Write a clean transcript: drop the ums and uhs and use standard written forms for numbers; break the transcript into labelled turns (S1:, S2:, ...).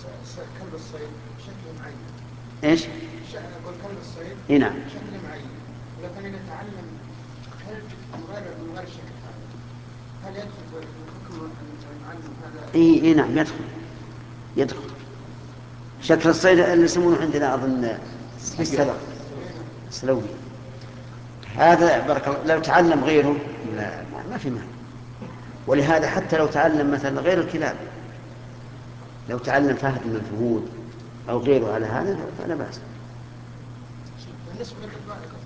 S1: كلب الصيد شكل معين.
S2: ايش؟
S1: أقول كلب الصيد
S2: اي نعم.
S1: شكل معين، لكن إذا تعلم كلب من غير الشكل هذا هل يدخل في الحكم المعلم هذا؟
S2: اي نعم يدخل. شكل الصيد اللي يسمونه عندنا أظن سلوي. هذا بارك الله لو تعلم غيره ما في مانع. ولهذا حتى لو تعلم مثلا غير الكلاب، لو تعلم فهد من الفهود أو غيره على هذا فلا بأس.
S1: بالنسبة